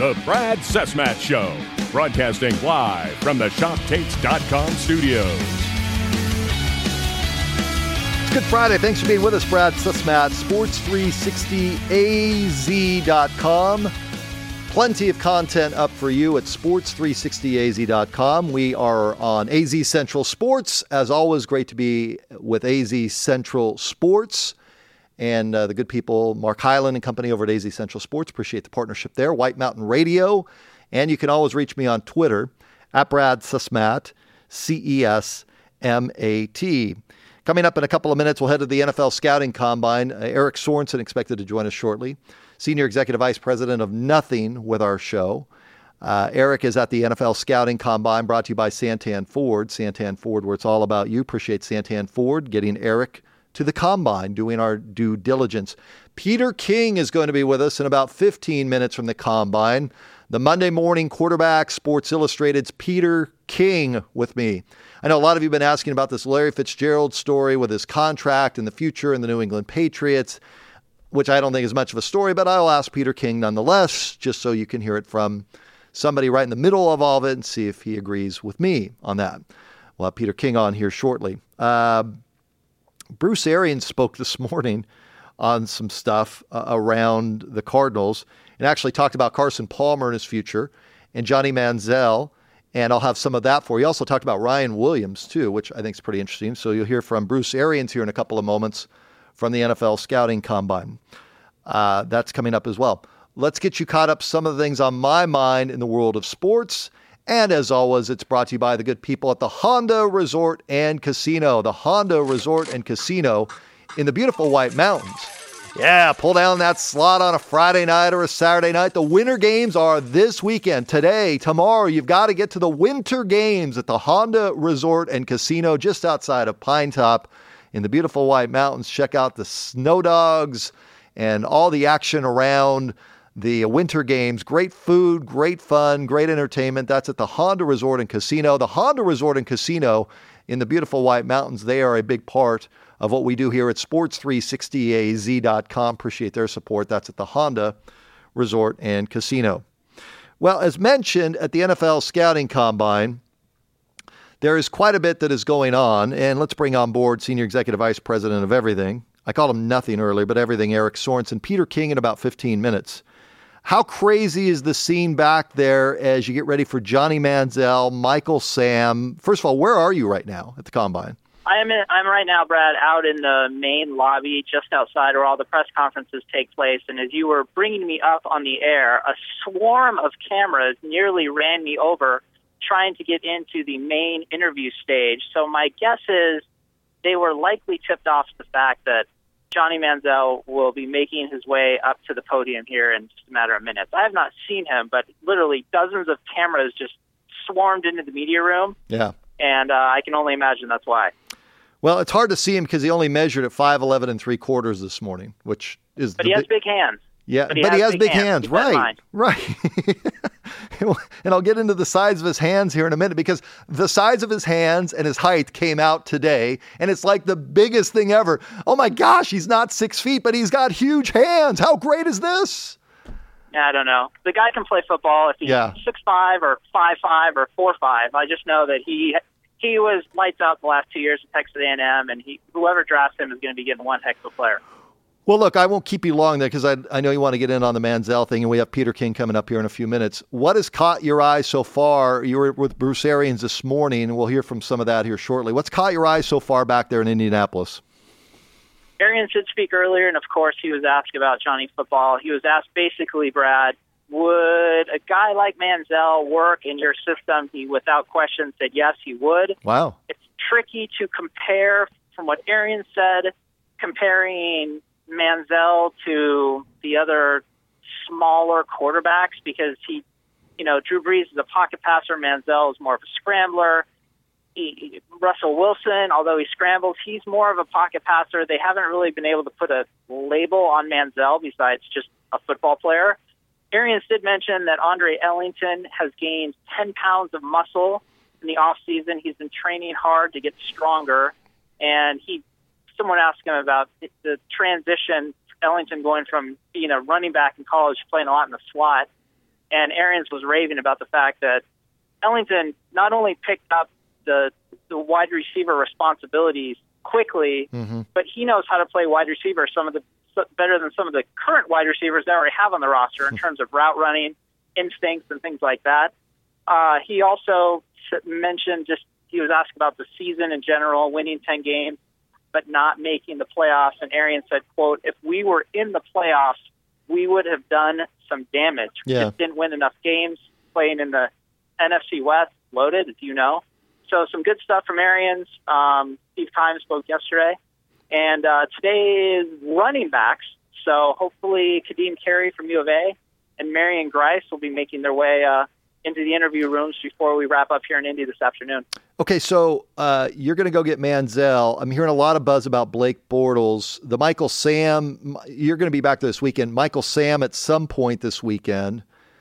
The Brad Sesmat Show, broadcasting live from the ShopTapes.com studios. It's Good Friday. Thanks for being with us, Brad Sesmat, Sports360AZ.com. Plenty of content up for you at Sports360AZ.com. We are on AZ Central Sports. As always, great to be with AZ Central Sports and the good people, Mark Hyland and company over at AZ Central Sports. Appreciate the partnership there. White Mountain Radio. And you can always reach me on Twitter at Brad Sesmat, CESMAT. Coming up in a couple of minutes, we'll head to the NFL Scouting Combine. Eric Sorensen expected to join us shortly. Senior Executive Vice President of Nothing with our show. Eric is at the NFL Scouting Combine, brought to you by Santan Ford. Santan Ford, where it's all about you. Appreciate Santan Ford getting Eric to the Combine, doing our due diligence. Peter King is going to be with us in about 15 minutes from the Combine. The Monday morning quarterback, Sports Illustrated's Peter King with me. I know a lot of you have been asking about this Larry Fitzgerald story with his contract and the future in the New England Patriots, which I don't think is much of a story, but I'll ask Peter King nonetheless, just so you can hear it from somebody right in the middle of all of it and see if he agrees with me on that. We'll have Peter King on here shortly. Bruce Arians spoke this morning on some stuff around the Cardinals and actually talked about Carson Palmer and his future and Johnny Manziel, and I'll have some of that for you. He also talked about Ryan Williams, too, which I think is pretty interesting. So you'll hear from Bruce Arians here in a couple of moments from the NFL Scouting Combine. That's coming up as well. Let's get you caught up some of the things on my mind in the world of sports. And as always, it's brought to you by the good people at the Honda Resort and Casino. The Honda Resort and Casino in the beautiful White Mountains. Yeah, pull down that slot on a Friday night or a Saturday night. The Winter Games are this weekend. Today, tomorrow, you've got to get to the Winter Games at the Honda Resort and Casino just outside of Pine Top in the beautiful White Mountains. Check out the Snow Dogs and all the action around the Winter Games. Great food, great fun, great entertainment. That's at the Honda Resort and Casino. The Honda Resort and Casino in the beautiful White Mountains, they are a big part of what we do here at Sports360AZ.com. Appreciate their support. That's at the Honda Resort and Casino. Well, as mentioned at the NFL Scouting Combine, there is quite a bit that is going on, and let's bring on board Senior Executive Vice President of Everything. I called him Nothing earlier, but Everything, Eric Sorensen. Peter King in about 15 minutes. How crazy is the scene back there as you get ready for Johnny Manziel, Michael Sam? First of all, where are you right now at the Combine? I'm right now, Brad, out in the main lobby just outside where all the press conferences take place. And as you were bringing me up on the air, a swarm of cameras nearly ran me over trying to get into the main interview stage. So my guess is they were likely tipped off to the fact that Johnny Manziel will be making his way up to the podium here in just a matter of minutes. I have not seen him, but literally dozens of cameras just swarmed into the media room. Yeah. And I can only imagine that's why. Well, it's hard to see him because he only measured at 5'11" and 3/4 this morning, which is. But he has big hands. Yeah, but he has big hands. Right. And I'll get into the size of his hands here in a minute because the size of his hands and his height came out today, and it's like the biggest thing ever. Oh my gosh, he's not 6 feet, but he's got huge hands. How great is this? I don't know. The guy can play football if he's 6'5" or 5'5" or 4'5". I just know that he was lights out the last 2 years at Texas A&M, and whoever drafts him is going to be getting one heck of a player. Well, look, I won't keep you long there because I know you want to get in on the Manziel thing, and we have Peter King coming up here in a few minutes. What has caught your eye so far? You were with Bruce Arians this morning, and we'll hear from some of that here shortly. What's caught your eye so far back there in Indianapolis? Arians did speak earlier, and of course he was asked about Johnny football. He was asked basically, Brad, would a guy like Manziel work in your system? He, without question, said yes, he would. Wow. It's tricky to compare, from what Arians said, comparing Manziel to the other smaller quarterbacks because Drew Brees is a pocket passer. Manziel is more of a scrambler. Russell Wilson, although he scrambles, he's more of a pocket passer. They haven't really been able to put a label on Manziel besides just a football player. Arians did mention that Andre Ellington has gained 10 pounds of muscle in the offseason. He's been training hard to get stronger, and someone asked him about the transition, Ellington going from being a running back in college, playing a lot in the slot, And Arians was raving about the fact that Ellington not only picked up the wide receiver responsibilities quickly, but he knows how to play wide receiver better than some of the current wide receivers that already have on the roster in terms of route running, instincts, and things like that. He also mentioned he was asked about the season in general, winning 10 games, but not making the playoffs. And Arians said, quote, "If we were in the playoffs, we would have done some damage. We just didn't win enough games playing in the NFC West, loaded, as you know." So some good stuff from Arians. Steve Keim spoke yesterday. And today is running backs. So hopefully Kadeem Carey from U of A and Marion Grice will be making their way into the interview rooms before we wrap up here in Indy this afternoon. Okay, so you're going to go get Manziel. I'm hearing a lot of buzz about Blake Bortles. The Michael Sam, you're going to be back there this weekend. Michael Sam at some point this weekend.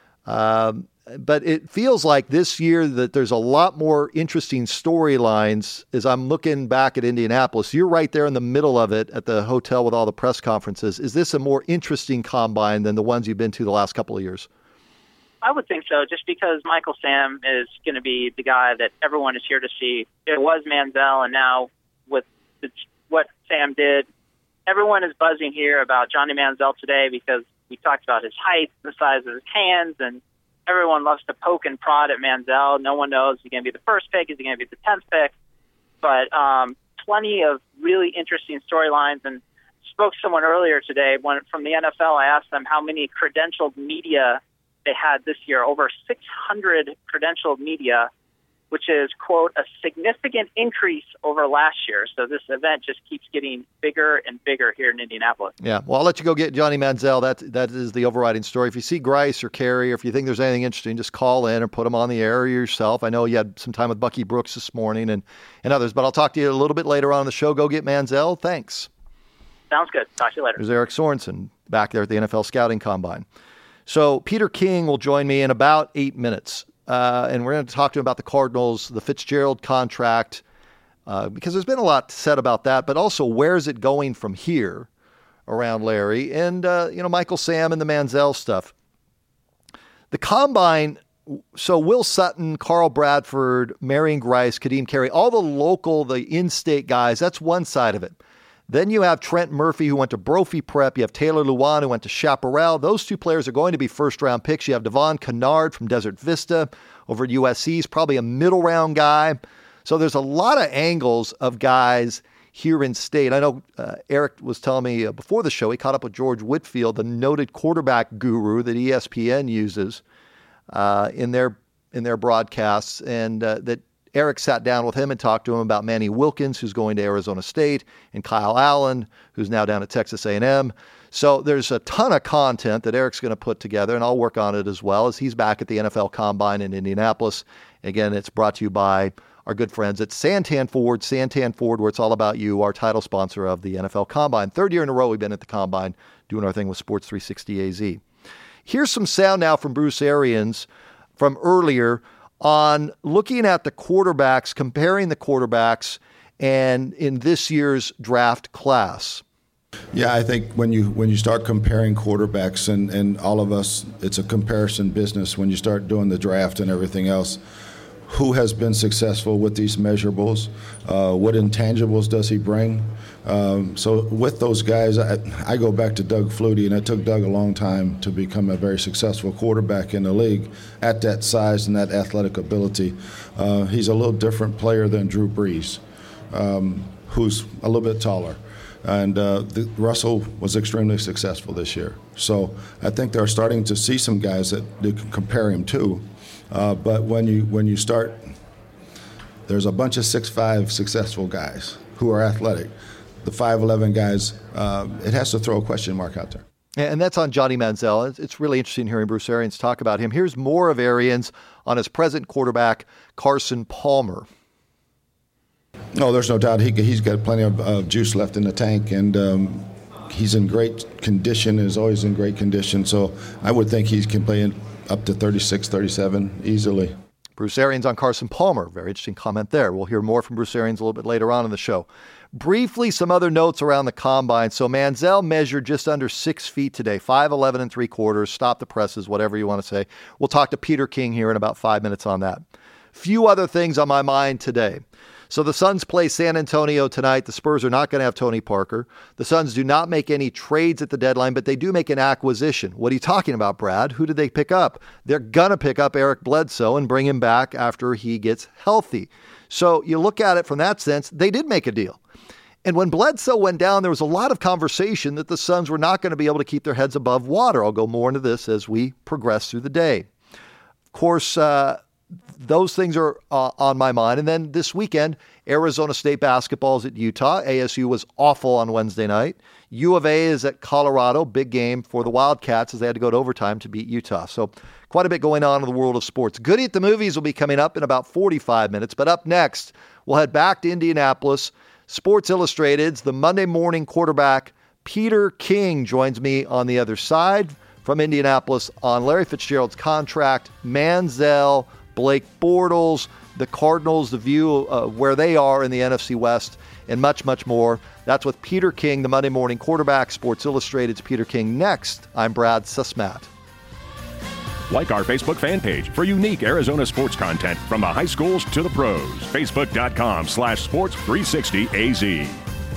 But it feels like this year that there's a lot more interesting storylines as I'm looking back at Indianapolis. You're right there in the middle of it at the hotel with all the press conferences. Is this a more interesting combine than the ones you've been to the last couple of years? I would think so, just because Michael Sam is going to be the guy that everyone is here to see. It was Manziel, and now with what Sam did, everyone is buzzing here about Johnny Manziel today because we talked about his height, the size of his hands, and everyone loves to poke and prod at Manziel. No one knows, is he going to be the first pick? Is he going to be the 10th pick? But plenty of really interesting storylines. And spoke to someone earlier today from the NFL. I asked them how many credentialed media they had this year, over 600 credentialed media, which is, quote, a significant increase over last year. So this event just keeps getting bigger and bigger here in Indianapolis. Yeah, well, I'll let you go get Johnny Manziel. That is the overriding story. If you see Grice or Carey, or if you think there's anything interesting, just call in or put them on the air yourself. I know you had some time with Bucky Brooks this morning and others, but I'll talk to you a little bit later on in the show. Go get Manziel. Thanks. Sounds good. Talk to you later. There's Eric Sorensen back there at the NFL Scouting Combine. So Peter King will join me in about 8 minutes. And we're going to talk to him about the Cardinals, the Fitzgerald contract, because there's been a lot said about that, but also where's it going from here around Larry and, Michael Sam and the Manziel stuff. The Combine, so Will Sutton, Carl Bradford, Marion Grice, Kadeem Carey, all the in-state guys, that's one side of it. Then you have Trent Murphy, who went to Brophy Prep. You have Taylor Lewan, who went to Chaparral. Those two players are going to be first-round picks. You have Devon Kennard from Desert Vista over at USC. He's probably a middle-round guy. So there's a lot of angles of guys here in state. I know Eric was telling me before the show, he caught up with George Whitfield, the noted quarterback guru that ESPN uses in their broadcasts, and that Eric sat down with him and talked to him about Manny Wilkins, who's going to Arizona State, and Kyle Allen, who's now down at Texas A&M. So there's a ton of content that Eric's going to put together, and I'll work on it as well as he's back at the NFL Combine in Indianapolis. Again, it's brought to you by our good friends at Santan Ford, where it's all about you, our title sponsor of the NFL Combine. Third year in a row we've been at the Combine doing our thing with Sports 360 AZ. Here's some sound now from Bruce Arians from earlier on looking at the quarterbacks, comparing the quarterbacks, and in this year's draft class. Yeah, I think when you start comparing quarterbacks, and all of us, it's a comparison business when you start doing the draft and everything else. Who has been successful with these measurables? What intangibles does he bring? So with those guys, I go back to Doug Flutie, and it took Doug a long time to become a very successful quarterback in the league at that size and that athletic ability. He's a little different player than Drew Brees, who's a little bit taller. And Russell was extremely successful this year. So I think they're starting to see some guys that they can compare him to. But when you start, there's a bunch of 6'5" successful guys who are athletic. The 5'11" guys, it has to throw a question mark out there. And that's on Johnny Manziel. It's really interesting hearing Bruce Arians talk about him. Here's more of Arians on his present quarterback, Carson Palmer. No, there's no doubt he's got plenty of juice left in the tank, and he's in great condition, is always in great condition. So I would think he can play up to 36, 37 easily. Bruce Arians on Carson Palmer. Very interesting comment there. We'll hear more from Bruce Arians a little bit later on in the show. Briefly, some other notes around the combine. So Manziel measured just under 6 feet today, 5'11 3/4, stop the presses, whatever you want to say. We'll talk to Peter King here in about 5 minutes on that. Few other things on my mind today. So the Suns play San Antonio tonight. The Spurs are not going to have Tony Parker. The Suns do not make any trades at the deadline, but they do make an acquisition. What are you talking about, Brad? Who did they pick up? They're going to pick up Eric Bledsoe and bring him back after he gets healthy. So you look at it from that sense, they did make a deal. And when Bledsoe went down, there was a lot of conversation that the Suns were not going to be able to keep their heads above water. I'll go more into this as we progress through the day. Of course, those things are on my mind. And then this weekend, Arizona State basketball is at Utah. ASU was awful on Wednesday night. U of A is at Colorado. Big game for the Wildcats as they had to go to overtime to beat Utah. So quite a bit going on in the world of sports. Goody at the Movies will be coming up in about 45 minutes. But up next, we'll head back to Indianapolis. Sports Illustrated's the Monday morning quarterback, Peter King, joins me on the other side from Indianapolis on Larry Fitzgerald's contract, Manziel, Blake Bortles, the Cardinals, the view of where they are in the NFC West, and much, much more. That's with Peter King, the Monday morning quarterback. Sports Illustrated's Peter King next. I'm Brad Susmat. Like our Facebook fan page for unique Arizona sports content from the high schools to the pros. Facebook.com/sports360AZ.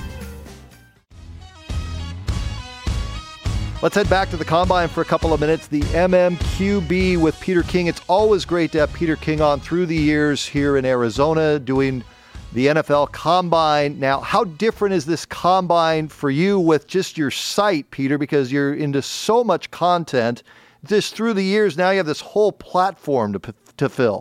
Let's head back to the Combine for a couple of minutes. The MMQB with Peter King. It's always great to have Peter King on through the years here in Arizona doing the NFL Combine. Now, how different is this Combine for you with just your site, Peter, because you're into so much content. Just through the years, now you have this whole platform to fill.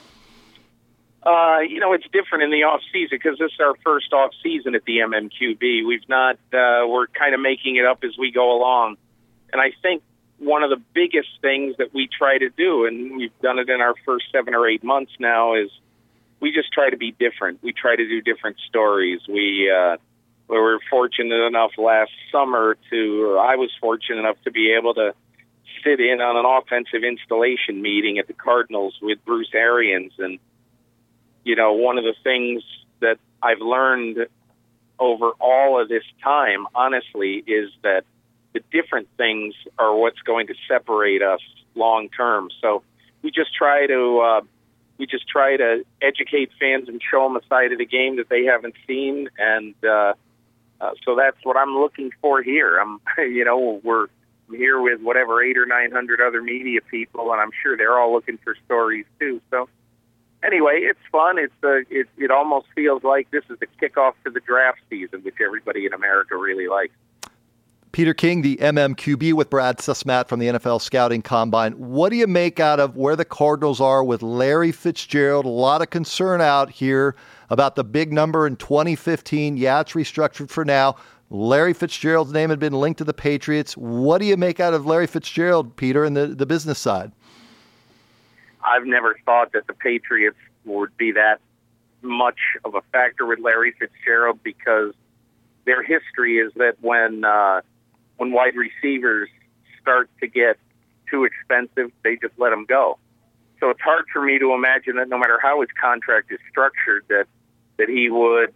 It's different in the off season because this is our first off season at the MMQB. We're kind of making it up as we go along. And I think one of the biggest things that we try to do, and we've done it in our first 7 or 8 months now, is we just try to be different. We try to do different stories. We were fortunate enough last summer I was fortunate enough to be able to sit in on an offensive installation meeting at the Cardinals with Bruce Arians. And, one of the things that I've learned over all of this time, honestly, is that the different things are what's going to separate us long term. So we just try to educate fans and show them a side of the game that they haven't seen. And so that's what I'm looking for here. We're here with 800 or 900 other media people, and I'm sure they're all looking for stories too. So anyway, it's fun. It almost feels like this is the kickoff to the draft season, which everybody in America really likes. Peter King, the MMQB with Brad Susmat from the NFL Scouting Combine. What do you make out of where the Cardinals are with Larry Fitzgerald? A lot of concern out here about the big number in 2015. Yeah, it's restructured for now. Larry Fitzgerald's name had been linked to the Patriots. What do you make out of Larry Fitzgerald, Peter, and the business side? I've never thought that the Patriots would be that much of a factor with Larry Fitzgerald because their history is that when wide receivers start to get too expensive, they just let them go. So it's hard for me to imagine that no matter how his contract is structured, that he would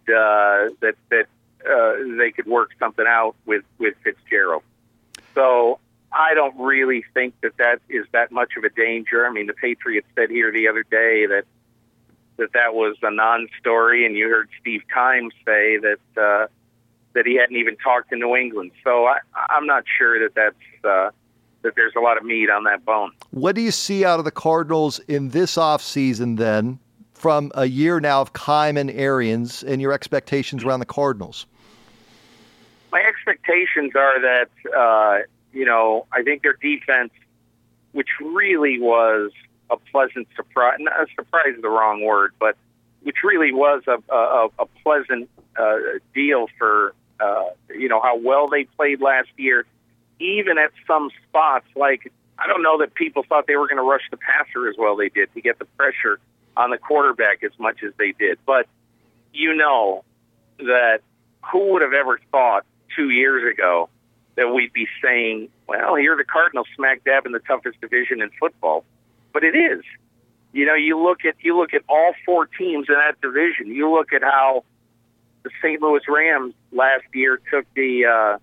they could work something out with Fitzgerald. So I don't really think that is that much of a danger. I mean, the Patriots said here the other day that was a non-story, and you heard Steve Keim say that he hadn't even talked to New England. So I'm not sure that there's a lot of meat on that bone. What do you see out of the Cardinals in this offseason then from a year now of Keim and Arians and your expectations around the Cardinals? My expectations are that, I think their defense, which really was a pleasant surprise, not a surprise is the wrong word, but which really was a pleasant deal for, how well they played last year, even at some spots. Like, I don't know that people thought they were going to rush the passer as well they did to get the pressure on the quarterback as much as they did. But that who would have ever thought 2 years ago that we'd be saying, well, here are the Cardinals smack dab in the toughest division in football. But it is. You look at all four teams in that division. You look at how the St. Louis Rams last year took the,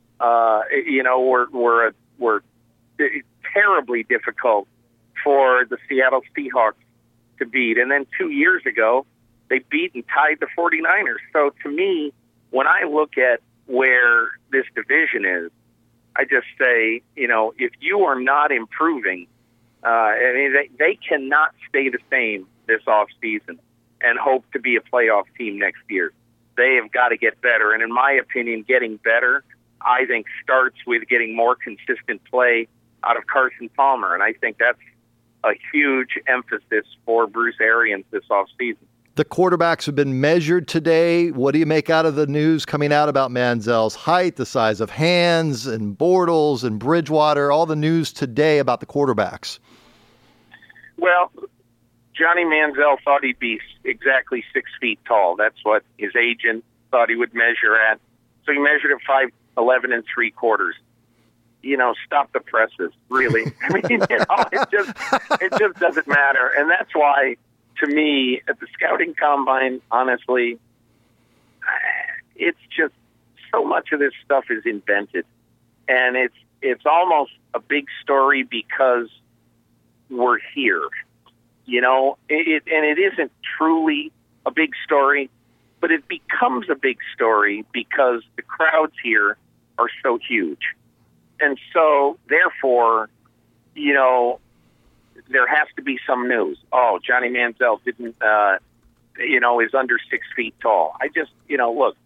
were terribly difficult for the Seattle Seahawks to beat. And then 2 years ago, they beat and tied the 49ers. So to me, when I look at where this division is, I just say, if you are not improving, they cannot stay the same this offseason and hope to be a playoff team next year. They have got to get better. And in my opinion, getting better, I think, starts with getting more consistent play out of Carson Palmer. And I think that's a huge emphasis for Bruce Arians this offseason. The quarterbacks have been measured today. What do you make out of the news coming out about Manziel's height, the size of hands, and Bortles and Bridgewater, all the news today about the quarterbacks? Well, Johnny Manziel thought he'd be exactly 6 feet tall. That's what his agent thought he would measure at. So he measured at 5'11 3/4. Stop the presses, really. I mean, it just doesn't matter. And that's why, to me, at the scouting combine, honestly, it's just so much of this stuff is invented. And it's almost a big story because we're here. And it isn't truly a big story, but it becomes a big story because the crowds here are so huge. And so, therefore, there has to be some news. Oh, Johnny Manziel didn't, is under 6 feet tall. I just, look,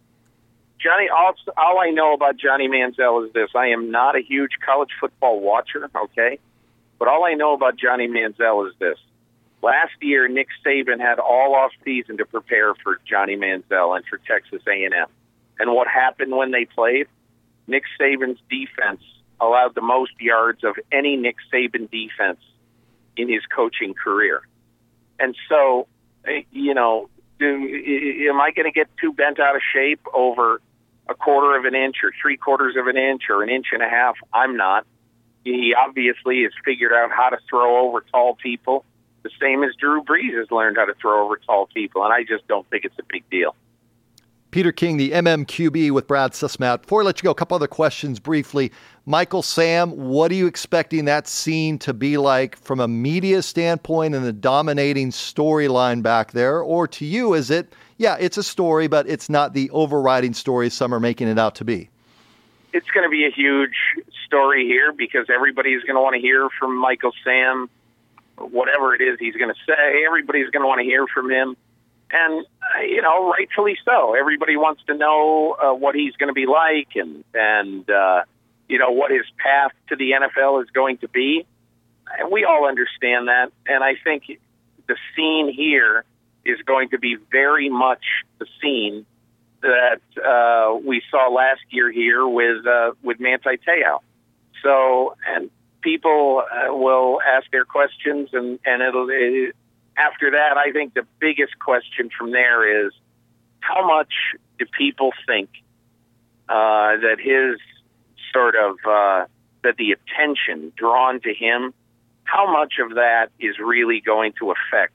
all I know about Johnny Manziel is this. I am not a huge college football watcher, okay? But all I know about Johnny Manziel is this. Last year, Nick Saban had all off season to prepare for Johnny Manziel and for Texas A&M. And what happened when they played? Nick Saban's defense allowed the most yards of any Nick Saban defense in his coaching career. And so, am I going to get too bent out of shape over a quarter of an inch or 3/4 of an inch or 1.5 inches? I'm not. He obviously has figured out how to throw over tall people, the same as Drew Brees has learned how to throw over tall people, and I just don't think it's a big deal. Peter King, the MMQB with Brad Sussman. Before I let you go, a couple other questions briefly. Michael Sam, what are you expecting that scene to be like from a media standpoint and the dominating storyline back there? Or to you, is it, it's a story, but it's not the overriding story some are making it out to be? It's going to be a huge story here because everybody's going to want to hear from Michael Sam. Whatever it is he's going to say, everybody's going to want to hear from him. And, rightfully so. Everybody wants to know what he's going to be like and what his path to the NFL is going to be. And we all understand that. And I think the scene here is going to be very much the scene that we saw last year here with Manti Te'o. So, and people will ask their questions, and after that, I think the biggest question from there is how much do people think that his sort of that the attention drawn to him, how much of that is really going to affect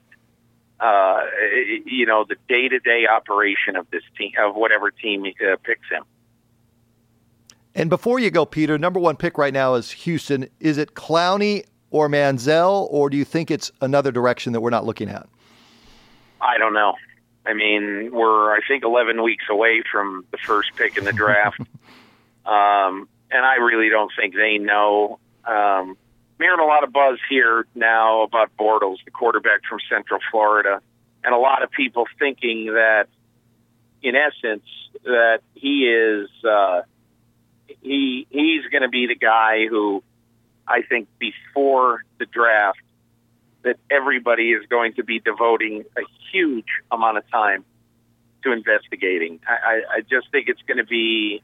the day-to-day operation of this team, of whatever team picks him. And before you go, Peter, number one pick right now is Houston. Is it Clowney or Manziel, or do you think it's another direction that we're not looking at? I don't know. I mean, we're, I think, 11 weeks away from the first pick in the draft. And I really don't think they know. I'm hearing a lot of buzz here now about Bortles, the quarterback from Central Florida, and a lot of people thinking that, in essence, that he is he's going to be the guy who, I think, before the draft, that everybody is going to be devoting a huge amount of time to investigating. I just think it's going to be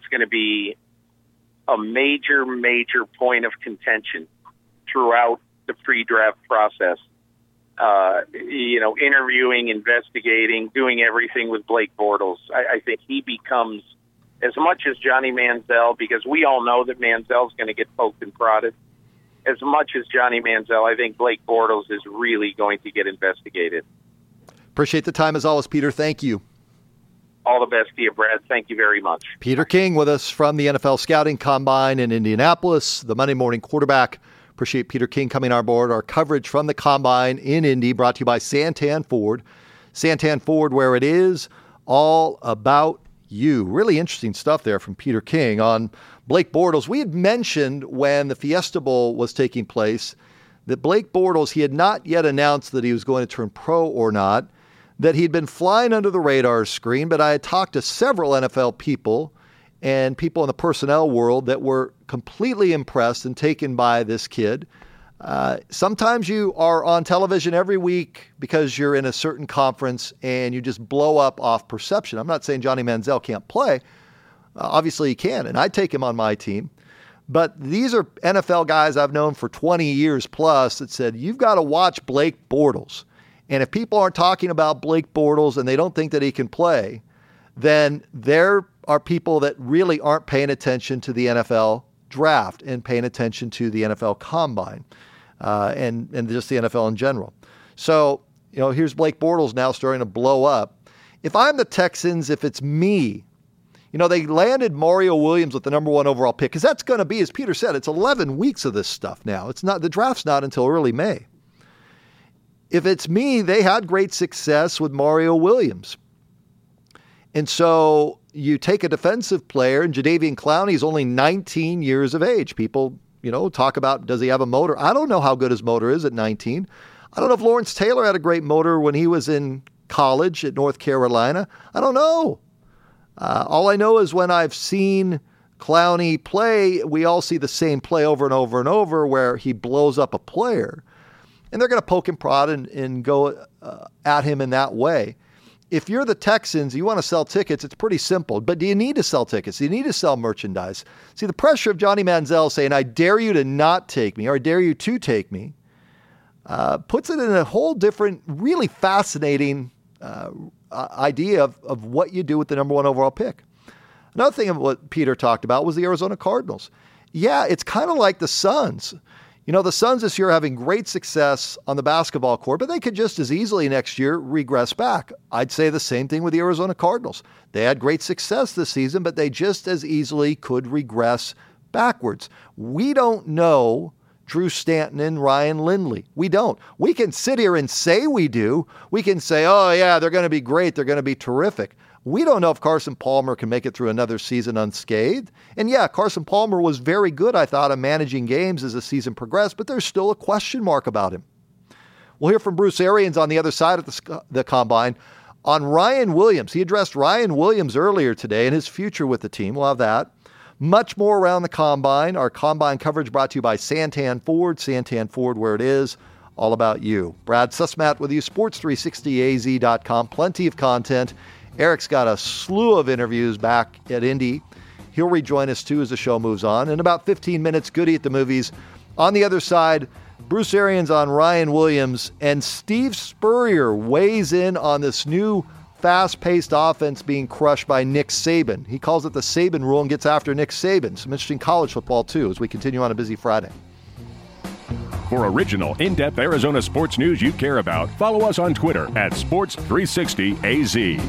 a major point of contention throughout the pre-draft process. Interviewing, investigating, doing everything with Blake Bortles. I think he becomes, as much as Johnny Manziel, because we all know that Manziel's going to get poked and prodded, as much as Johnny Manziel, I think Blake Bortles is really going to get investigated. Appreciate the time as always, Peter. Thank you. All the best to you, Brad. Thank you very much. Peter King with us from the NFL Scouting Combine in Indianapolis, the Monday Morning Quarterback. Appreciate Peter King coming on board. Our coverage from the Combine in Indy brought to you by Santan Ford. Santan Ford, where it is all about you. Really interesting stuff there from Peter King on Blake Bortles. We had mentioned when the Fiesta Bowl was taking place that Blake Bortles, he had not yet announced that he was going to turn pro or not, that he'd been flying under the radar screen, but I had talked to several NFL people and people in the personnel world that were completely impressed and taken by this kid. Sometimes you are on television every week because you're in a certain conference and you just blow up off perception. I'm not saying Johnny Manziel can't play. Obviously he can, and I'd take him on my team. But these are NFL guys I've known for 20 years plus that said, you've got to watch Blake Bortles. And if people aren't talking about Blake Bortles and they don't think that he can play, then there are people that really aren't paying attention to the NFL draft and paying attention to the NFL Combine and just the NFL in general. So, here's Blake Bortles now starting to blow up. If I'm the Texans, if it's me, they landed Mario Williams with the number 1 overall pick because that's going to be, as Peter said, it's 11 weeks of this stuff now. It's not, the draft's not until early May. If it's me, they had great success with Mario Williams. And so you take a defensive player, and Jadeveon Clowney is only 19 years of age. People, talk about, does he have a motor? I don't know how good his motor is at 19. I don't know if Lawrence Taylor had a great motor when he was in college at North Carolina. I don't know. All I know is when I've seen Clowney play, we all see the same play over and over and over where he blows up a player. And they're going to poke and prod and go at him in that way. If you're the Texans, you want to sell tickets, it's pretty simple. But do you need to sell tickets? Do you need to sell merchandise? See, the pressure of Johnny Manziel saying, I dare you to not take me, or I dare you to take me, puts it in a whole different, really fascinating idea of what you do with the number 1 overall pick. Another thing of what Peter talked about was the Arizona Cardinals. Yeah, it's kind of like the Suns. The Suns this year are having great success on the basketball court, but they could just as easily next year regress back. I'd say the same thing with the Arizona Cardinals. They had great success this season, but they just as easily could regress backwards. We don't know Drew Stanton and Ryan Lindley. We don't. We can sit here and say we do. We can say, oh yeah, they're going to be great. They're going to be terrific. We don't know if Carson Palmer can make it through another season unscathed. And yeah, Carson Palmer was very good, I thought, at managing games as the season progressed, but there's still a question mark about him. We'll hear from Bruce Arians on the other side of the Combine on Ryan Williams. He addressed Ryan Williams earlier today and his future with the team. We'll have that. Much more around the Combine. Our Combine coverage brought to you by Santan Ford. Santan Ford, where it is all about you. Brad Sussmat with you, sports360az.com. Plenty of content. Eric's got a slew of interviews back at Indy. He'll rejoin us, too, as the show moves on. In about 15 minutes, Goody at the Movies. On the other side, Bruce Arians on Ryan Williams. And Steve Spurrier weighs in on this new fast-paced offense being crushed by Nick Saban. He calls it the Saban rule and gets after Nick Saban. Some interesting college football, too, as we continue on a busy Friday. For original, in-depth Arizona sports news you care about, follow us on Twitter at Sports360AZ.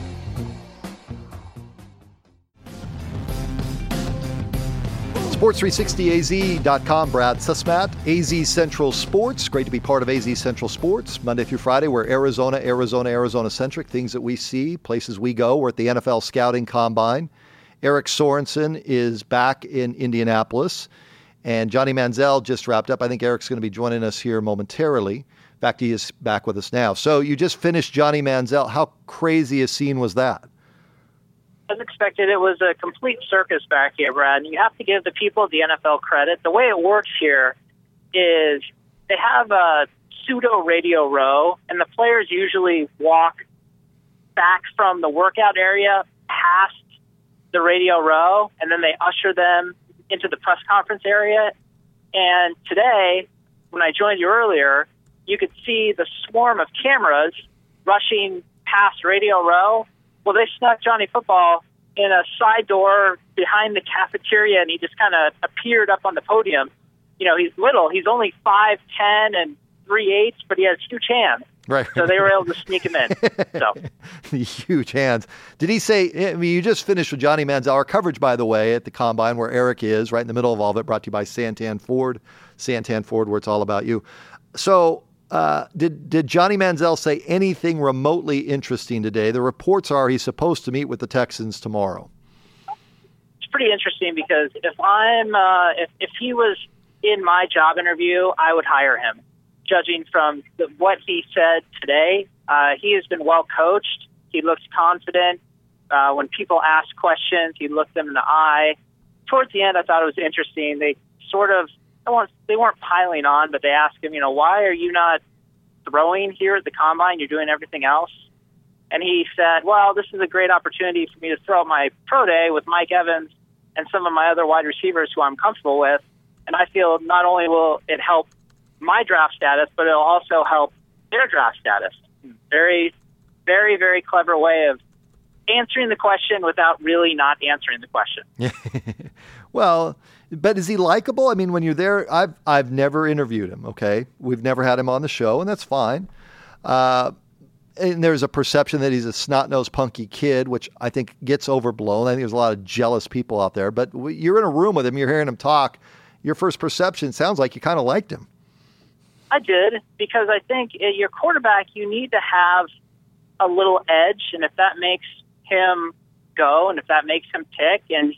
Sports360az.com, Brad Sussmat, AZ Central Sports. Great to be part of AZ Central Sports, Monday through Friday. We're Arizona-centric, things that we see, places we go. We're at the NFL Scouting Combine. Eric Sorensen is back in Indianapolis, and Johnny Manziel just wrapped up. I think Eric's going to be joining us here momentarily. In fact, he is back with us now. So you just finished Johnny Manziel. How crazy a scene was that? As expected, it was a complete circus back here, Brad. And you have to give the people of the NFL credit. The way it works here is they have a pseudo radio row, and the players usually walk back from the workout area past the radio row, and then they usher them into the press conference area. And today, when I joined you earlier, you could see the swarm of cameras rushing past radio row. Well, they snuck Johnny Football in a side door behind the cafeteria, and he just kind of appeared up on the podium. You know, he's little. He's only 5'10" and 3/8", but he has huge hands. Right. So they were able to sneak him in. So huge hands. Did he say, I mean, you just finished with Johnny Manziel. Our coverage, by the way, at the Combine where Eric is, right in the middle of all of it, brought to you by Santan Ford, where it's all about you. So did Johnny Manziel say anything remotely interesting today? The reports are he's supposed to meet with the Texans tomorrow. It's pretty interesting because if he was in my job interview, I would hire him. Judging from what he said today, he has been well coached. He looks confident. When people ask questions, he looked them in the eye. Towards the end, I thought it was interesting. They they weren't piling on, but they asked him, why are you not throwing here at the Combine? You're doing everything else. And he said, well, this is a great opportunity for me to throw my pro day with Mike Evans and some of my other wide receivers who I'm comfortable with. And I feel not only will it help my draft status, but it'll also help their draft status. Very, very, very clever way of answering the question without really not answering the question. Well, but is he likable? I mean, when you're there, I've never interviewed him, okay? We've never had him on the show, and that's fine. And there's a perception that he's a snot-nosed, punky kid, which I think gets overblown. I think there's a lot of jealous people out there. But you're in a room with him, you're hearing him talk. Your first perception sounds like you kind of liked him. I did, because I think your quarterback, you need to have a little edge, and if that makes him go, and if that makes him tick, and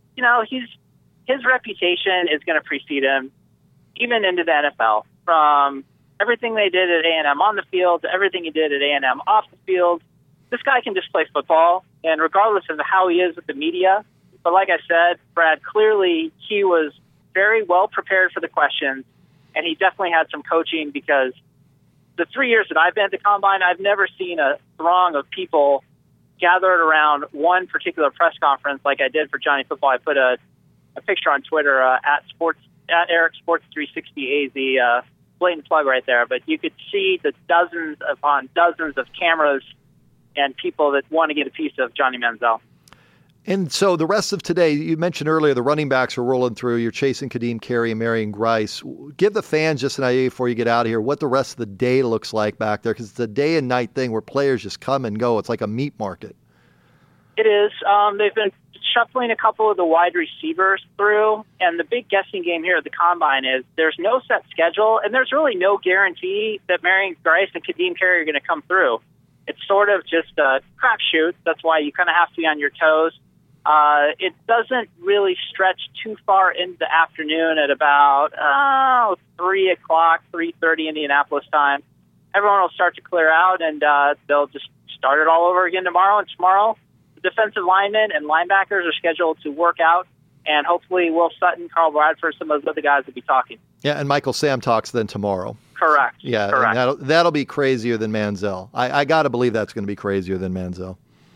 his reputation is going to precede him, even into the NFL, from everything they did at A&M on the field to everything he did at A&M off the field. This guy can just play football, and regardless of how he is with the media, but like I said, Brad, clearly he was very well prepared for the questions. And he definitely had some coaching, because the 3 years that I've been at the Combine, I've never seen a throng of people gathered around one particular press conference like I did for Johnny Football. I put a picture on Twitter at Eric Sports 360 AZ, blatant plug right there. But you could see the dozens upon dozens of cameras and people that want to get a piece of Johnny Manziel. And so the rest of today, you mentioned earlier, the running backs are rolling through. You're chasing Kadeem Carey and Marion Grice. Give the fans just an idea before you get out of here what the rest of the day looks like back there, because it's a day and night thing where players just come and go. It's like a meat market. It is. They've been shuffling a couple of the wide receivers through, and the big guessing game here at the Combine is there's no set schedule, and there's really no guarantee that Marion Grice and Kadeem Carey are going to come through. It's sort of just a crapshoot. That's why you kind of have to be on your toes. It doesn't really stretch too far into the afternoon at about 3 o'clock, 3:30 Indianapolis time. Everyone will start to clear out, and they'll just start it all over again tomorrow. And tomorrow, the defensive linemen and linebackers are scheduled to work out, and hopefully Will Sutton, Carl Bradford, some of those other guys will be talking. Yeah, and Michael Sam talks then tomorrow. Correct. Yeah, correct. That'll be crazier than Manziel. I got to believe that's going to be crazier than Manziel.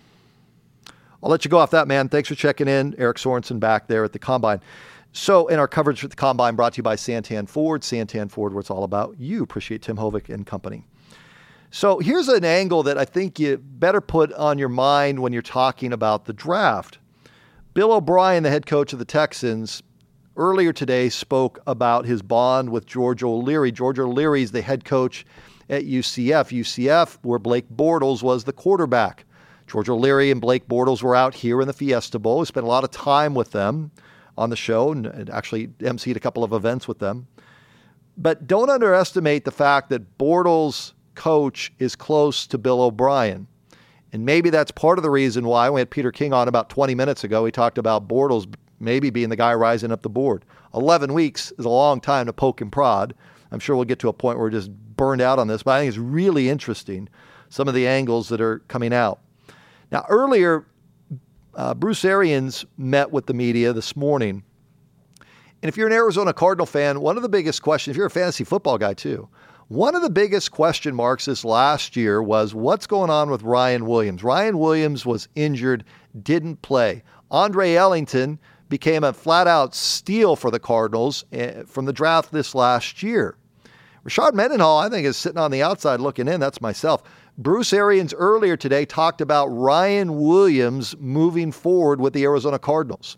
I'll let you go off that, man. Thanks for checking in. Eric Sorensen back there at the Combine. So in our coverage for the Combine brought to you by Santan Ford, where it's all about you. Appreciate Tim Hovick and company. So here's an angle that I think you better put on your mind when you're talking about the draft. Bill O'Brien, the head coach of the Texans, earlier today spoke about his bond with George O'Leary. George O'Leary is the head coach at UCF, where Blake Bortles was the quarterback. George O'Leary and Blake Bortles were out here in the Fiesta Bowl. We spent a lot of time with them on the show and actually emceed a couple of events with them. But don't underestimate the fact that Bortles' coach is close to Bill O'Brien. And maybe that's part of the reason why we had Peter King on about 20 minutes ago. He talked about Bortles maybe being the guy rising up the board. 11 weeks is a long time to poke and prod. I'm sure we'll get to a point where we're just burned out on this, but I think it's really interesting, some of the angles that are coming out. Now, earlier, Bruce Arians met with the media this morning. And if you're an Arizona Cardinal fan, one of the biggest questions, if you're a fantasy football guy too, one of the biggest question marks this last year was what's going on with Ryan Williams. Ryan Williams was injured, didn't play. Andre Ellington became a flat-out steal for the Cardinals from the draft this last year. Rashard Mendenhall, I think, is sitting on the outside looking in. That's myself. Bruce Arians earlier today talked about Ryan Williams moving forward with the Arizona Cardinals.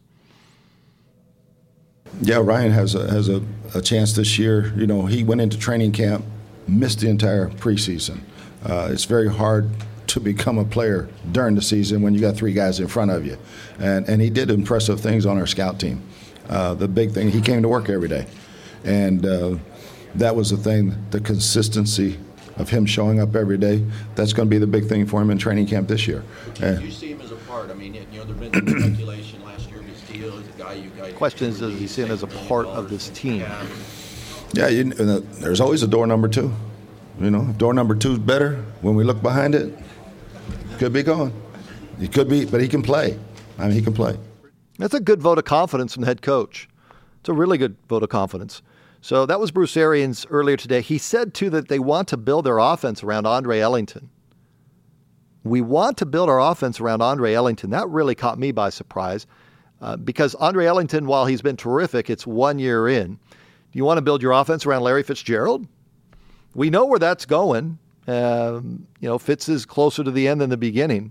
Yeah, Ryan has a chance this year. You know, he went into training camp, missed the entire preseason. It's very hard to become a player during the season when you got 3 guys in front of you. And he did impressive things on our scout team. The big thing, he came to work every day. And that was the thing, the consistency of him showing up every day. That's going to be the big thing for him in training camp this year. Do you see him as a part? I mean, there's been some speculation last year of his deal. He's a guy you guys. Question is, does he see him as a part of this team? Yeah, there's always a door number 2. If door number 2 is better, when we look behind it, could be gone. He could be, but he can play. He can play. That's a good vote of confidence from the head coach. It's a really good vote of confidence. So that was Bruce Arians earlier today. He said, too, that they want to build their offense around Andre Ellington. We want to build our offense around Andre Ellington. That really caught me by surprise because Andre Ellington, while he's been terrific, it's 1 year in. Do you want to build your offense around Larry Fitzgerald? We know where that's going. Fitz is closer to the end than the beginning.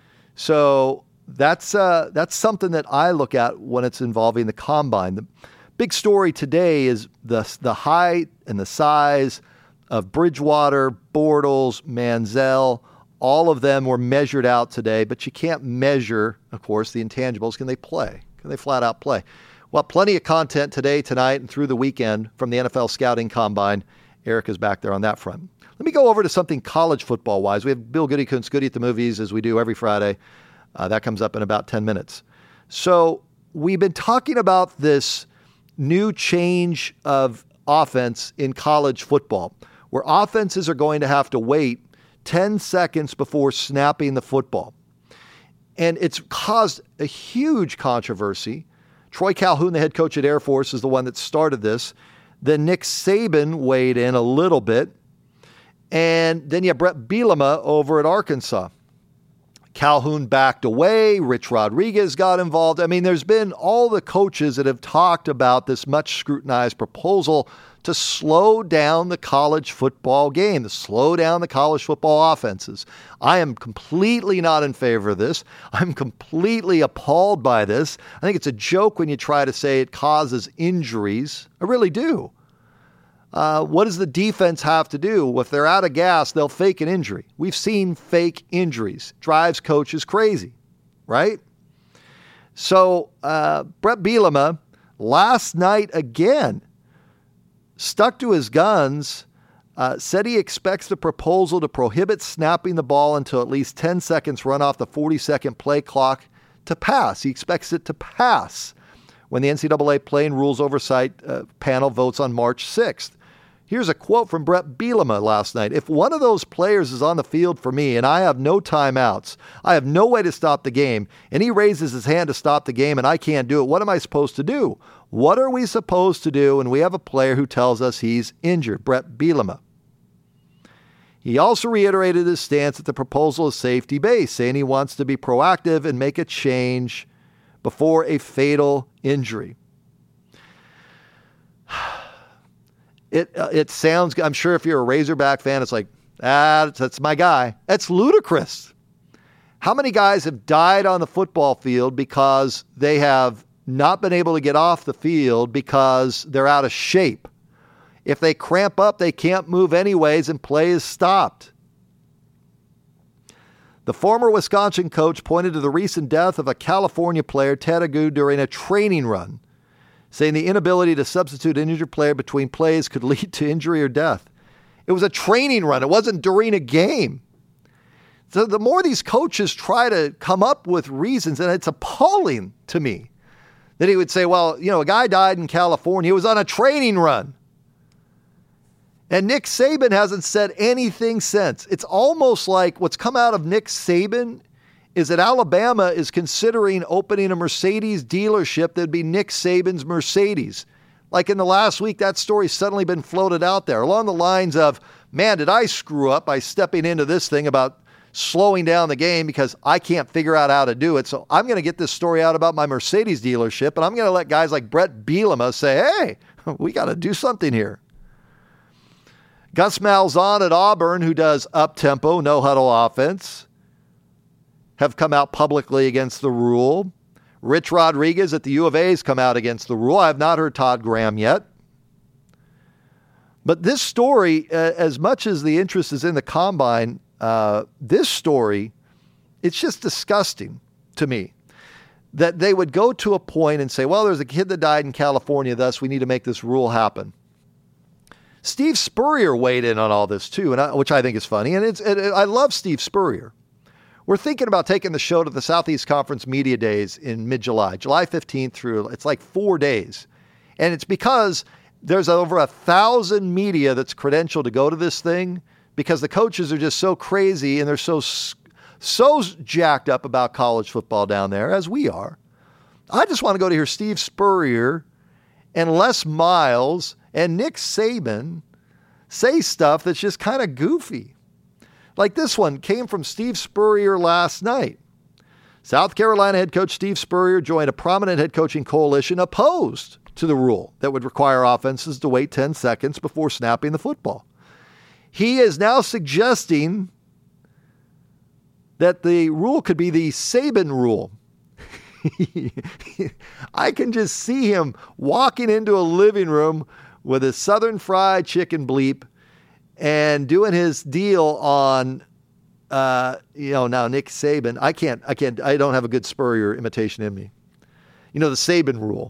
So that's something that I look at when it's involving the combine. The big story today is the height and the size of Bridgewater, Bortles, Manziel. All of them were measured out today, but you can't measure, of course, the intangibles. Can they play? Can they flat out play? Well, plenty of content today, tonight, and through the weekend from the NFL Scouting Combine. Erica's back there on that front. Let me go over to something college football-wise. We have Bill Goody-Kuntz, Goody at the Movies, as we do every Friday. That comes up in about 10 minutes. So we've been talking about this new change of offense in college football, where offenses are going to have to wait 10 seconds before snapping the football. And it's caused a huge controversy. Troy Calhoun, the head coach at Air Force, is the one that started this. Then Nick Saban weighed in a little bit. And then you have Brett Bielema over at Arkansas. Calhoun backed away. Rich Rodriguez got involved. I mean, there's been all the coaches that have talked about this much scrutinized proposal to slow down the college football game, to slow down the college football offenses. I am completely not in favor of this. I'm completely appalled by this. I think it's a joke when you try to say it causes injuries. I really do. What does the defense have to do? If they're out of gas, they'll fake an injury. We've seen fake injuries. Drives coaches crazy, right? So Brett Bielema, last night again, stuck to his guns, said he expects the proposal to prohibit snapping the ball until at least 10 seconds run off the 40-second play clock to pass. He expects it to pass when the NCAA Playing Rules Oversight panel votes on March 6th. Here's a quote from Brett Bielema last night. If one of those players is on the field for me and I have no timeouts, I have no way to stop the game, and he raises his hand to stop the game and I can't do it, what am I supposed to do? What are we supposed to do when we have a player who tells us he's injured? Brett Bielema. He also reiterated his stance that the proposal is safety-based, saying he wants to be proactive and make a change before a fatal injury. It sounds, I'm sure if you're a Razorback fan, it's like, that's my guy. That's ludicrous. How many guys have died on the football field because they have not been able to get off the field because they're out of shape? If they cramp up, they can't move anyways and play is stopped. The former Wisconsin coach pointed to the recent death of a California player, Ted Agu, during a training run, saying the inability to substitute an injured player between plays could lead to injury or death. It was a training run. It wasn't during a game. So the more these coaches try to come up with reasons, and it's appalling to me that he would say, well, a guy died in California. He was on a training run. And Nick Saban hasn't said anything since. It's almost like what's come out of Nick Saban is that Alabama is considering opening a Mercedes dealership that'd be Nick Saban's Mercedes. Like in the last week, that story's suddenly been floated out there along the lines of, man, did I screw up by stepping into this thing about slowing down the game because I can't figure out how to do it. So I'm going to get this story out about my Mercedes dealership, and I'm going to let guys like Brett Bielema say, hey, we got to do something here. Gus Malzahn at Auburn, who does up-tempo, no-huddle offense, have come out publicly against the rule. Rich Rodriguez at the U of A has come out against the rule. I have not heard Todd Graham yet. But this story, as much as the interest is in the combine, this story, it's just disgusting to me that they would go to a point and say, well, there's a kid that died in California, thus we need to make this rule happen. Steve Spurrier weighed in on all this too, which I think is funny. And I love Steve Spurrier. We're thinking about taking the show to the Southeast Conference Media Days in mid-July, July 15th through, it's like 4 days. And it's because there's over 1,000 media that's credentialed to go to this thing because the coaches are just so crazy and they're so jacked up about college football down there, as we are. I just want to go to hear Steve Spurrier and Les Miles and Nick Saban say stuff that's just kind of goofy. Like this one came from Steve Spurrier last night. South Carolina head coach Steve Spurrier joined a prominent head coaching coalition opposed to the rule that would require offenses to wait 10 seconds before snapping the football. He is now suggesting that the rule could be the Saban rule. I can just see him walking into a living room with his Southern Fried Chicken bleep and doing his deal on, now Nick Saban. I don't have a good Spurrier imitation in me. The Saban rule.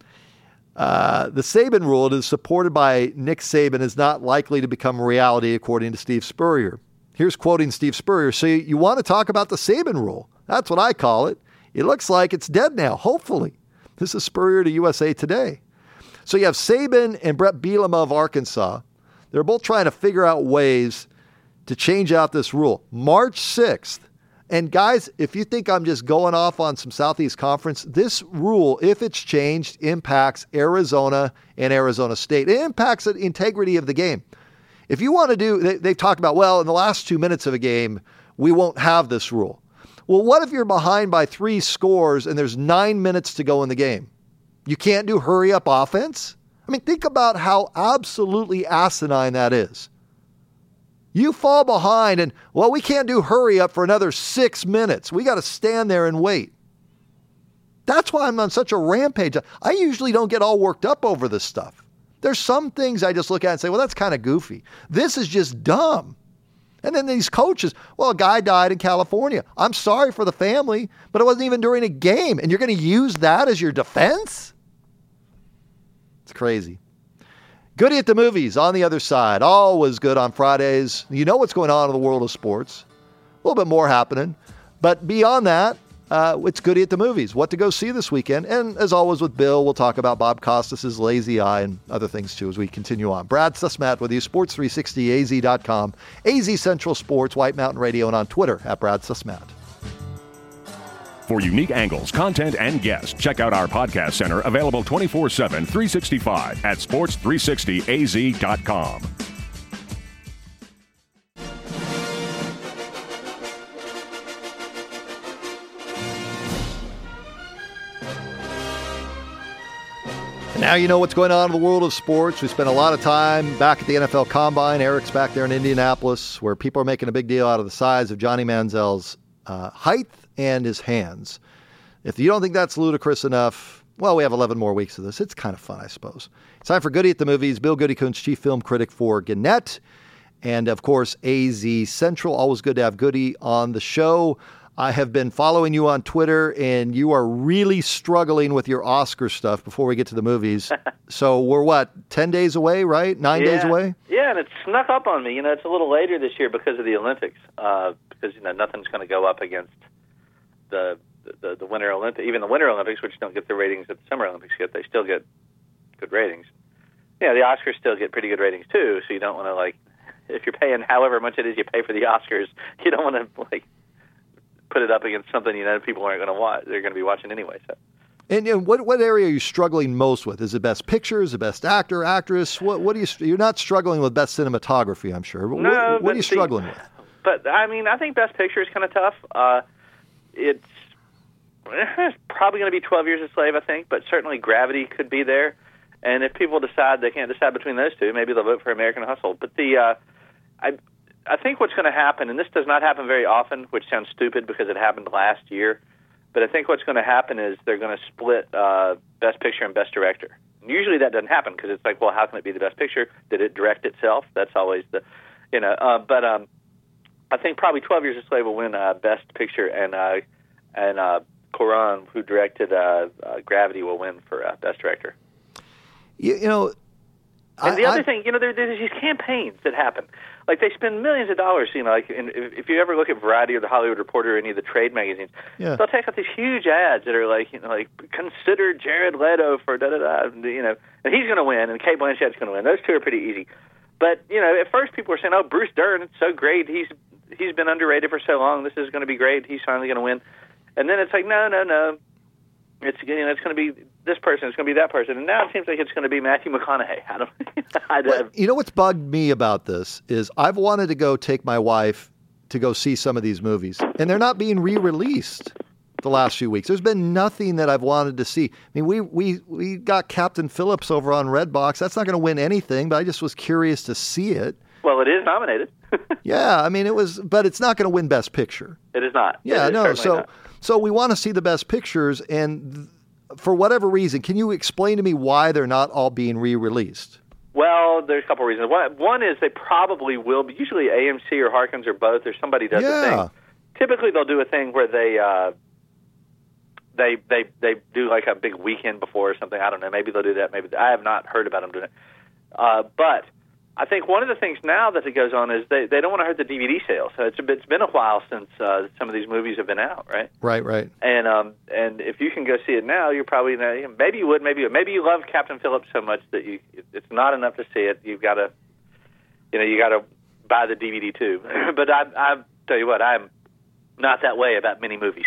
The Saban rule is supported by Nick Saban is not likely to become a reality, according to Steve Spurrier. Here's quoting Steve Spurrier. So you want to talk about the Saban rule? That's what I call it. It looks like it's dead now, hopefully. This is Spurrier to USA Today. So you have Saban and Brett Bielema of Arkansas. They're both trying to figure out ways to change out this rule. March 6th. And guys, if you think I'm just going off on some Southeast Conference, this rule, if it's changed, impacts Arizona and Arizona State. It impacts the integrity of the game. If you want to do, they've talked about, well, in the last 2 minutes of a game, we won't have this rule. Well, what if you're behind by 3 scores and there's 9 minutes to go in the game? You can't do hurry up offense? I mean, think about how absolutely asinine that is. You fall behind and, well, we can't do hurry up for another 6 minutes. We got to stand there and wait. That's why I'm on such a rampage. I usually don't get all worked up over this stuff. There's some things I just look at and say, well, that's kind of goofy. This is just dumb. And then these coaches, well, a guy died in California. I'm sorry for the family, but it wasn't even during a game. And you're going to use that as your defense? It's crazy. Goody at the movies on the other side. Always good on Fridays. You know what's going on in the world of sports. A little bit more happening. But beyond that, it's Goody at the movies. What to go see this weekend. And as always with Bill, we'll talk about Bob Costas' Lazy Eye and other things too as we continue on. Brad Sussman with you, sports360az.com, AZ Central Sports, White Mountain Radio, and on Twitter at Brad Sussman. For unique angles, content, and guests, check out our podcast center available 24/7, 365 at sports360az.com. Now you know what's going on in the world of sports. We spent a lot of time back at the NFL Combine. Eric's back there in Indianapolis, where people are making a big deal out of the size of Johnny Manziel's height and his hands. If you don't think that's ludicrous enough, well, we have 11 more weeks of this. It's kind of fun, I suppose. It's time for Goody at the Movies. Bill Goody-Kuntz, chief film critic for Gannett. And, of course, AZ Central. Always good to have Goody on the show. I have been following you on Twitter, and you are really struggling with your Oscar stuff before we get to the movies. So we're, 10 days away, right? 9 days away? Yeah, and it snuck up on me. It's a little later this year because of the Olympics, because, nothing's going to go up against the Winter Olympics. Even the Winter Olympics, which don't get the ratings that the Summer Olympics get, they still get good ratings. Yeah, the Oscars still get pretty good ratings, too, so you don't want to, if you're paying however much it is you pay for the Oscars, you don't want to, put it up against something people aren't going to watch. They're going to be watching anyway. So. And what area are you struggling most with? Is it Best Picture? Is it Best Actor, Actress? What do you're not struggling with Best Cinematography, I'm sure. But no, what are you struggling with? But I think Best Picture is kind of tough. It's probably going to be 12 Years a Slave, I think, but certainly Gravity could be there. And if people decide they can't decide between those two, maybe they'll vote for American Hustle. But I think what's going to happen, and this does not happen very often, which sounds stupid because it happened last year, But I think what's going to happen is they're going to split Best Picture and Best Director. And usually that doesn't happen because it's like, well, how can it be the Best Picture? Did it direct itself? That's always the, but I think probably 12 Years a Slave will win Best Picture, and Cuarón, who directed Gravity, will win for Best Director. And the other thing, there's these campaigns that happen. Like, they spend millions of dollars, if you ever look at Variety or The Hollywood Reporter or any of the trade magazines, they'll take out these huge ads that are like, consider Jared Leto for da-da-da, and he's going to win, and Cate Blanchett's going to win. Those two are pretty easy. But, at first people were saying, oh, Bruce Dern, it's so great. He's been underrated for so long. This is going to be great. He's finally going to win. And then it's like, no. It's going to be this person. It's going to be that person. And now it seems like it's going to be Matthew McConaughey. What's bugged me about this is I've wanted to go take my wife to go see some of these movies, and they're not being re-released the last few weeks. There's been nothing that I've wanted to see. I mean, we got Captain Phillips over on Redbox. That's not going to win anything, but I just was curious to see it. Well, it is nominated. Yeah, I mean, but it's not going to win Best Picture. It is not. Yeah, no. So we want to see the Best Pictures, and for whatever reason, can you explain to me why they're not all being re-released? Well, there's a couple of reasons. One is they probably will be. Usually AMC or Harkins or both, or somebody does a thing. Typically, they'll do a thing where they do like a big weekend before or something. I don't know. Maybe they'll do that. Maybe I have not heard about them doing it. But I think one of the things now that it goes on is they don't want to hurt the DVD sales. So it's been a while since some of these movies have been out, right? Right. And if you can go see it now, you're probably maybe you would, maybe you love Captain Phillips so much that it's not enough to see it. You've got to buy the DVD too. But I tell you what, I'm not that way about many movies.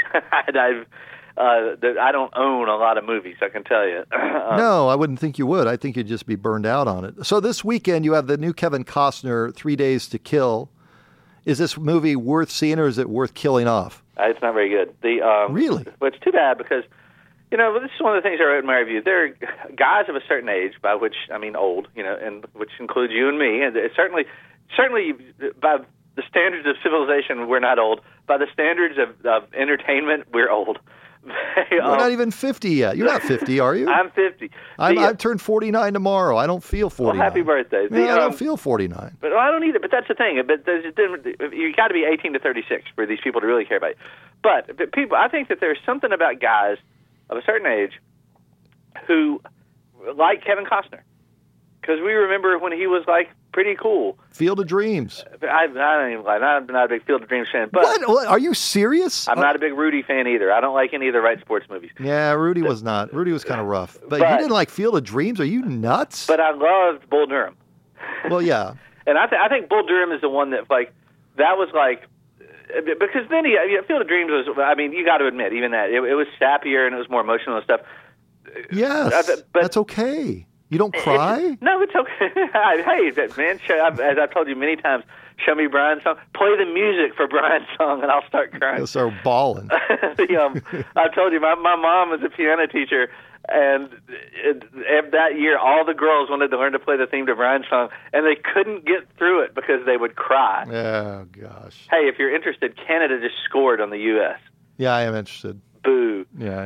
I don't own a lot of movies, I can tell you. No, I wouldn't think you would. I think you'd just be burned out on it. So this weekend you have the new Kevin Costner, 3 Days to Kill. Is this movie worth seeing, or is it worth killing off? It's not very good. Really? Well, it's too bad because, this is one of the things I wrote in my review. There are guys of a certain age, by which I mean old, and which includes you and me, and it's certainly by the standards of civilization, we're not old. By the standards of entertainment, we're old. You're not even 50 yet. You're not 50, are you? I'm 50. I've turned 49 tomorrow. I don't feel 49. Well, happy birthday. I don't feel 49. But I don't either. But that's the thing. But you got to be 18 to 36 for these people to really care about you. But people, I think that there's something about guys of a certain age who like Kevin Costner, because we remember when he was like pretty cool. Field of Dreams. I'm not a big Field of Dreams fan. But what? Are you serious? I'm not a big Rudy fan either. I don't like any of the right sports movies. Yeah, Rudy was not. Rudy was kind of rough. But you didn't like Field of Dreams? Are you nuts? But I loved Bull Durham. Well, yeah. And I think Bull Durham is the one that, that was because then Field of Dreams was, you got to admit, even that, it was sappier and it was more emotional and stuff. Yes, but that's okay. You don't cry? No, it's okay. Hey, man, as I've told you many times, show me Brian's song. Play the music for Brian's song, and I'll start crying. You'll start bawling. I told you, my mom was a piano teacher, and that year, all the girls wanted to learn to play the theme to Brian's song, and they couldn't get through it because they would cry. Oh, gosh. Hey, if you're interested, Canada just scored on the U.S. Yeah, I am interested. Boo. Yeah.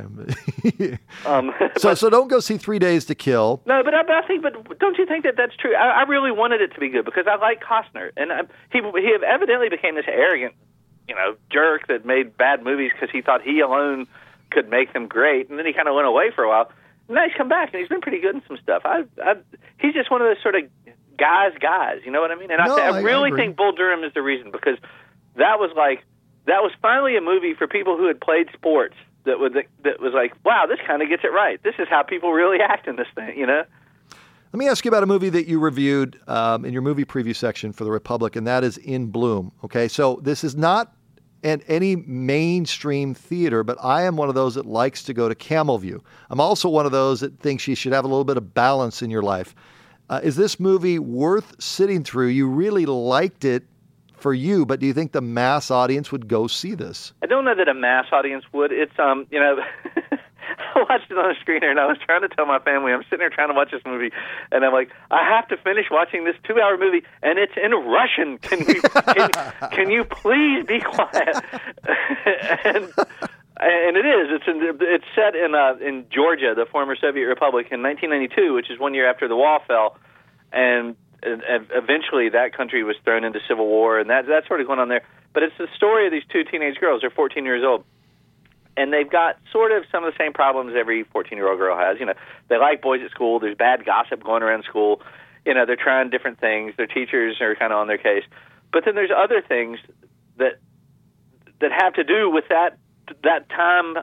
So don't go see 3 Days to Kill. No, but don't you think that that's true? I really wanted it to be good because I like Costner, and he evidently became this arrogant, jerk that made bad movies because he thought he alone could make them great, and then he kind of went away for a while. And now he's come back, and he's been pretty good in some stuff. He's just one of those sort of guys. You know what I mean? And I really think Bull Durham is the reason, because that was finally a movie for people who had played sports that was like, wow, this kind of gets it right. This is how people really act in this thing, Let me ask you about a movie that you reviewed in your movie preview section for The Republic, and that is In Bloom. Okay, so this is not in any mainstream theater, but I am one of those that likes to go to Camel View. I'm also one of those that thinks you should have a little bit of balance in your life. Is this movie worth sitting through? You really liked it for you, but do you think the mass audience would go see this? I don't know that a mass audience would. It's I watched it on a screener, and I was trying to tell my family, I'm sitting there trying to watch this movie, and I'm like, I have to finish watching this 2-hour movie, and it's in Russian. Can you please be quiet? And And it is. It's set in Georgia, the former Soviet Republic, in 1992, which is 1 year after the wall fell, and eventually that country was thrown into civil war, and that's sort of going on there. But it's the story of these two teenage girls. They're 14 years old, and they've got sort of some of the same problems every 14-year-old girl has. They like boys at school. There's bad gossip going around school. They're trying different things. Their teachers are kind of on their case. But then there's other things that have to do with that time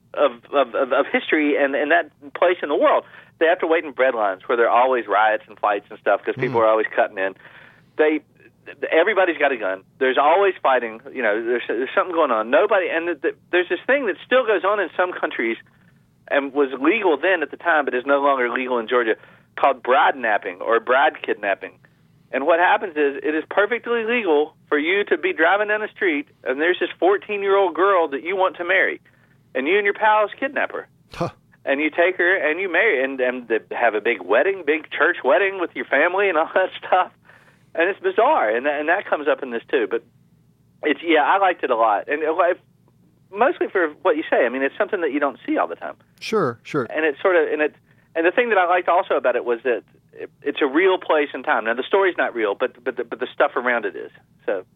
of history and that place in the world. They have to wait in bread lines where there are always riots and fights and stuff because people are always cutting in. Everybody's got a gun. There's always fighting. There's something going on. There's this thing that still goes on in some countries and was legal then at the time, but is no longer legal in Georgia, called bride napping or bride kidnapping. And what happens is it is perfectly legal for you to be driving down the street and there's this 14-year-old girl that you want to marry, and you and your pals kidnap her. Huh. And you take her and you marry her, and they have a big wedding, big church wedding with your family and all that stuff. And it's bizarre, and that comes up in this too. But I liked it a lot, and mostly for what you say. I mean, it's something that you don't see all the time. Sure. And it's sort of and the thing that I liked also about it was that it's a real place and time. Now the story's not real, but the stuff around it is. So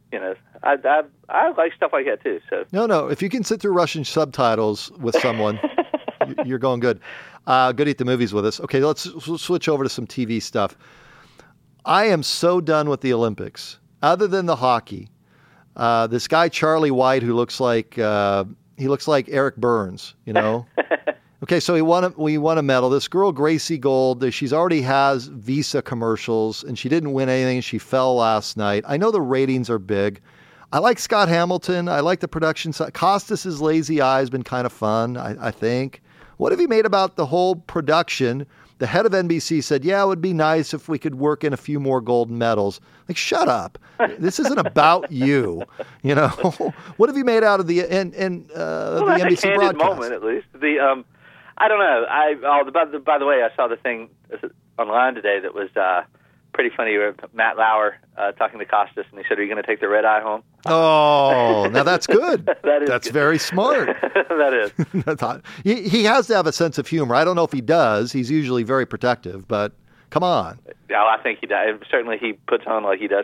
I like stuff like that too. So no, if you can sit through Russian subtitles with someone, you're going good. Good to eat the movies with us. Okay, let's switch over to some TV stuff. I am so done with the Olympics. Other than the hockey, this guy Charlie White, who looks like Eric Burns, Okay, so we won a medal. This girl, Gracie Gold, she's already has Visa commercials, and she didn't win anything. She fell last night. I know the ratings are big. I like Scott Hamilton. I like the production side. Costas' Lazy Eye has been kind of fun, I think. What have you made about the whole production? The head of NBC said, it would be nice if we could work in a few more gold medals. Like, shut up. This isn't about you. What have you made out of the NBC a broadcast? Moment, at least. I don't know. By the way, I saw the thing online today that was pretty funny. Matt Lauer talking to Costas, and he said, "Are you going to take the red eye home?" Oh, now that's good. That's good. Very smart. That is. He has to have a sense of humor. I don't know if he does. He's usually very protective, but come on. Yeah, I think he does. Certainly, he puts on like he does.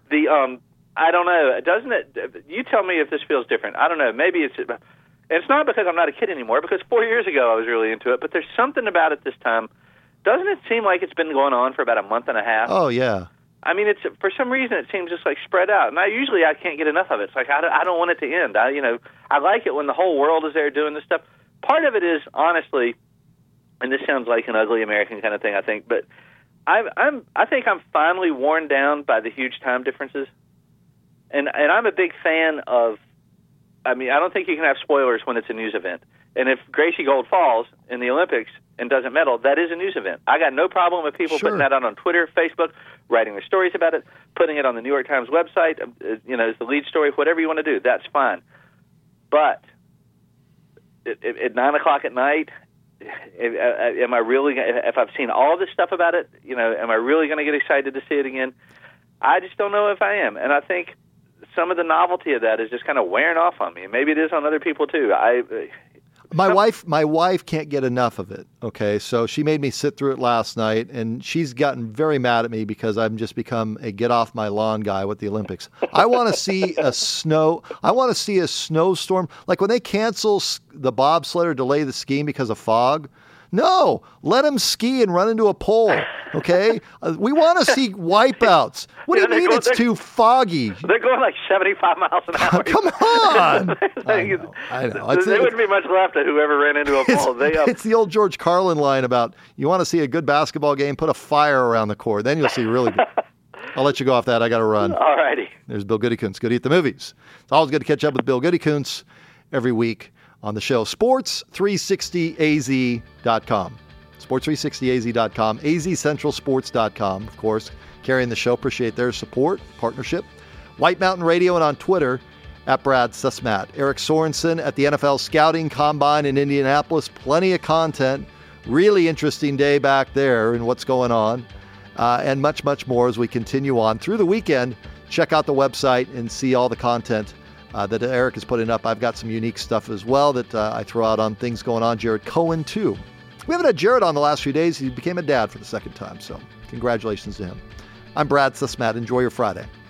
I don't know. Doesn't it? You tell me if this feels different. I don't know. Maybe it's. And it's not because I'm not a kid anymore, because 4 years ago I was really into it, but there's something about it this time. Doesn't it seem like it's been going on for about a month and a half? Oh, yeah. I mean, for some reason it seems just like spread out. And I can't get enough of it. It's like I don't want it to end. I like it when the whole world is there doing this stuff. Part of it is, honestly, and this sounds like an ugly American kind of thing, I think, but I think I'm finally worn down by the huge time differences. And I'm a big fan of, I don't think you can have spoilers when it's a news event. And if Gracie Gold falls in the Olympics and doesn't medal, that is a news event. I got no problem with people putting that out on Twitter, Facebook, writing their stories about it, putting it on the New York Times website, as the lead story, whatever you want to do, that's fine. But at 9 o'clock at night, am I really, if I've seen all this stuff about it, am I really going to get excited to see it again? I just don't know if I am. And I think some of the novelty of that is just kind of wearing off on me. Maybe it is on other people too. My wife can't get enough of it. Okay, so she made me sit through it last night, and she's gotten very mad at me because I've just become a get off my lawn guy with the Olympics. I want to see a snowstorm, like when they cancel the bobsled or delay the skiing because of fog. No, let them ski and run into a pole, okay? We want to see wipeouts. What do you mean it's too foggy? They're going like 75 miles an hour. Come on. I know. There wouldn't be much left of whoever ran into a pole. It's the old George Carlin line about, you want to see a good basketball game, put a fire around the court. Then you'll see really good. I'll let you go off that. I got to run. All righty. There's Bill Goodykoontz. Good to eat the movies. It's always good to catch up with Bill Goodykoontz every week on the show. Sports360az.com. Sports360az.com. azcentralsports.com, of course, carrying the show. Appreciate their support, partnership. White Mountain Radio and on Twitter at Brad Sussmat. Eric Sorensen at the NFL Scouting Combine in Indianapolis. Plenty of content. Really interesting day back there and what's going on. And much, much more as we continue on through the weekend. Check out the website and see all the content that Eric is putting up. I've got some unique stuff as well that I throw out on things going on. Jared Cohen, too. We haven't had Jared on the last few days. He became a dad for the second time, so congratulations to him. I'm Brad Sussman. Enjoy your Friday.